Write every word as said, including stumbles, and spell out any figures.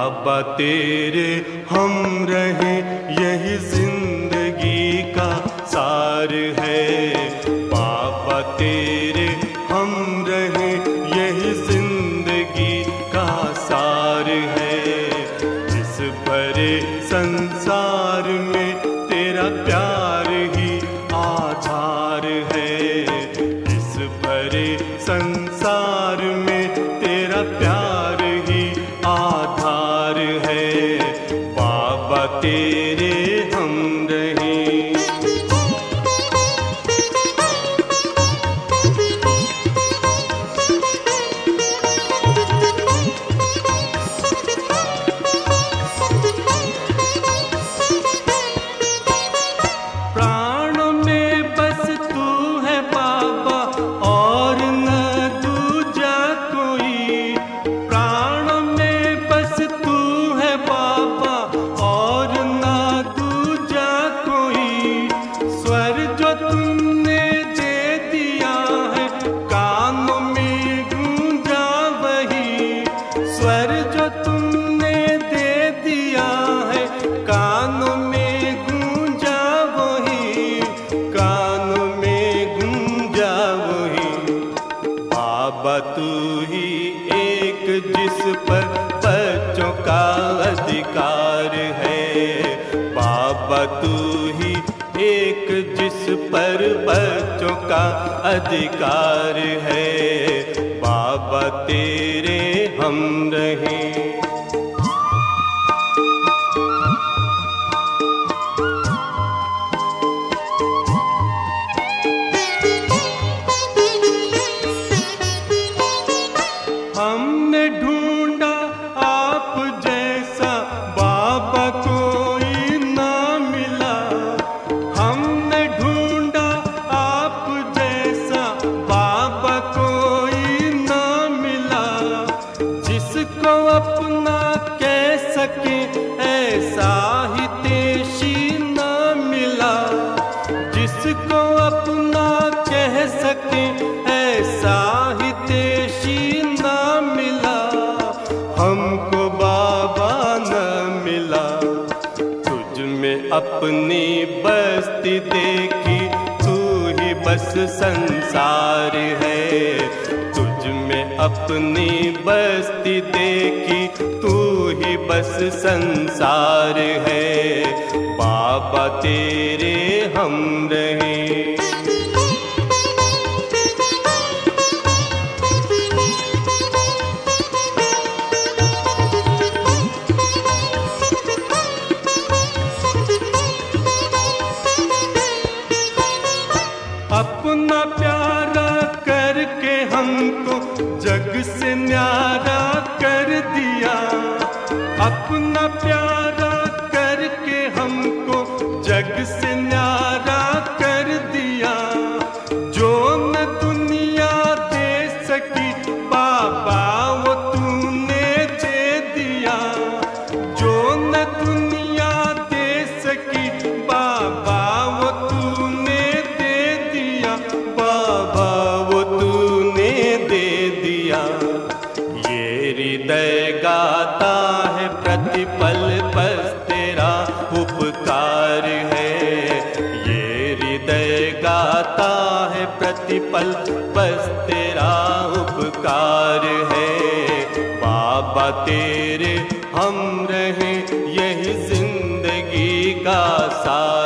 बाबा तेरे हम रहे यही जिंदगी का सार है। बाबा तेरे हम रहे यही जिंदगी का सार है। इस भरे संसार में तेरा प्यार ही आधार है। इस भरे संसार में तेरा प्यार ही आधार है। बाबा तेरे हम रहे। प्राणों में बस तू है बाबा और न दूजा कोई। प्राणों में बस तू है बाबा और न दूजा कोई। स्वर जो तुमने दे दिया है कानों में गूंजा वही। स्वर जो तुमने दे दिया है कानों में गूंजा वही। कानों में गूंजा वही। बाबा तू ही एक जिस पर बच्चों का अधिकार है। बाबा तू ही एक जिस पर बच्चों का अधिकार है। बाबा तेरे हम रहे। हमने ढूंढा आप जैसा बाबा कोई ना मिला। हमने ढूंढा आप जैसा बाबा कोई ना मिला। जिसको अपना कह सके ऐसा हितैषी ना मिला। जिसको अपना कह सके ऐसा हितैषी ना मिला। हमको बाबा न मिला। तुझ में अपनी बस्ती देखी तू ही बस संसार है। तुझ में अपनी बस्ती देखी तू ही बस संसार है। बाबा तेरे हम रहे। अपना प्यारा करके हमको जग से न्यारा कर दिया। अपना प्यारा करके हमको जग से न्यारा कर दिया। जो न दुनिया दे सकी बाबा वो तूने दे दिया। जो न दुनिया दे सकी बाबा वो तूने दे दिया। बाबा वो तूने दे दिया। ये हृदय गाता है प्रतिपल बस तेरा उपकार है। ये हृदय गाता है प्रतिपल बस तेरा उपकार है। बाबा तेरे हम रहे यही जिंदगी का सार